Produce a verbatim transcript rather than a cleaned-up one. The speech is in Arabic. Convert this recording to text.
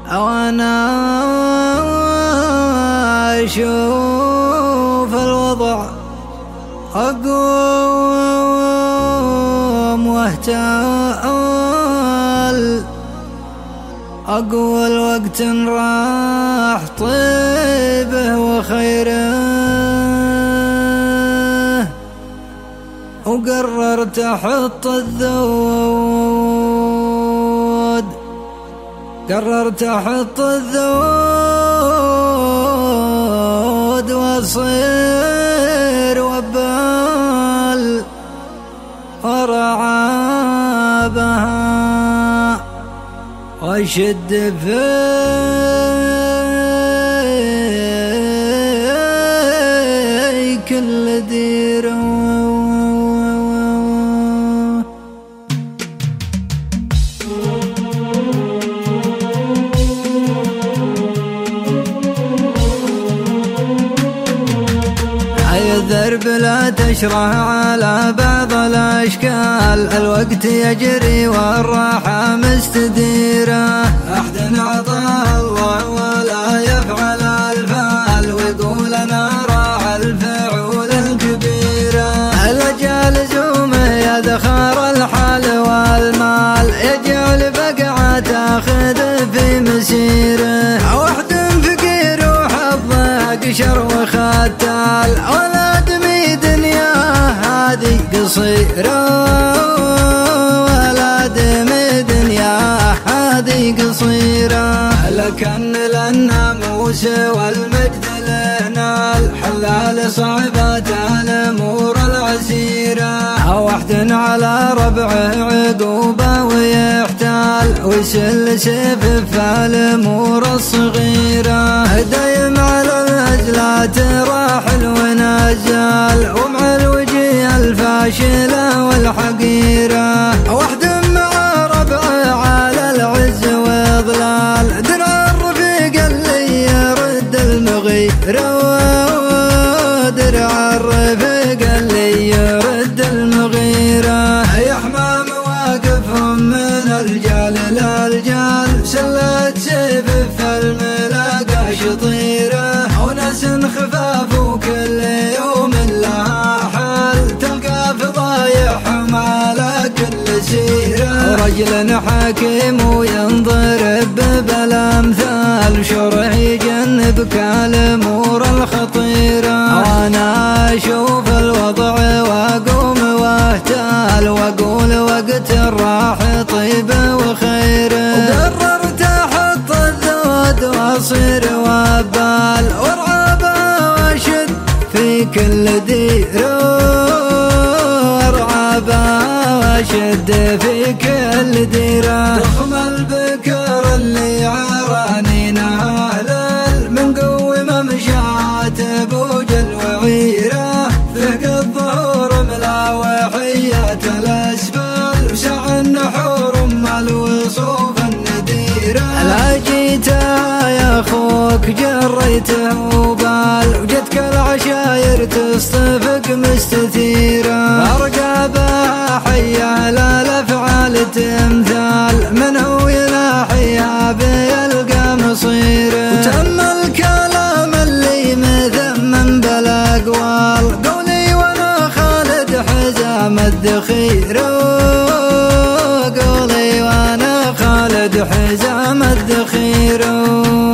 وانا اشوف الوضع اقوم واهتال، اقول وقت راح طيبه وخيره، وقررت احط الذود، قررت احط الذود واصير وبال ورعى بها واشد في كل ديره. الدرب لا تشرح على بعض الأشكال، الوقت يجري والراحة مستديرة، أحد عطاه الله ولا يفعل الفعل، ويقول أنا راعى الفعول الكبيرة. الأجال زومه يا ذخار الحال والمال، يجعل بقعة تاخذ في مسيره، واحد فقير وحظه قشر وختال، ولاد مي دنيا هذه قصيرة، ولاد مي دنيا هذه قصيرة. لكن للناموس والمجد لنا الحلال صعبات الأمور العسيرة، واحد على ربعه عقوبة ويحتال، ويسل سيف في الأمور الصغيرة، دايم على الهزلات راحل ونزال، ومع الوجيه الفاشلة والحقيرة، واحد مع ربعه على العز وإضلال، درع الرفيق اللي يرد المغيرة، درع الرفيق اللي يرد المغيرة. يا حمام واقفهم من الجال للجال، سلت سيف في الملاقى شطيرة، وناس خفاف وكل يوم لها حال، تلقى فضايحهم على كل سيرة، رجل حكيم وينضرب بالامثال، شرح يجنبك الامور الخطيرة، وانا اشوف الوضع واقوم واهتال، واقول وقت الراح طيبه وخيره، وقررت احط الذود واصير وبال ورعابه واشد في كل ديره، ورعابه واشد في كل ديره. ضخم البكر اللي عراني نهال، من قوي ممشات بوجل وعيره، فوق الظهور ملاوحيات الاسفل، وسع النحور ام الوصوف النديره. لا جيتها يا اخوك جريته وبال، وجدك العشاير تصطفق مستثيره، ارقابها حيه لا الافعال تمثال، من هو يناحيها بيلقى مصيره، وتم الكلام اللي مثمن بالاقوال، قولي وانا خالد حزام الذخيره، قولي وانا خالد حزام الذخيره.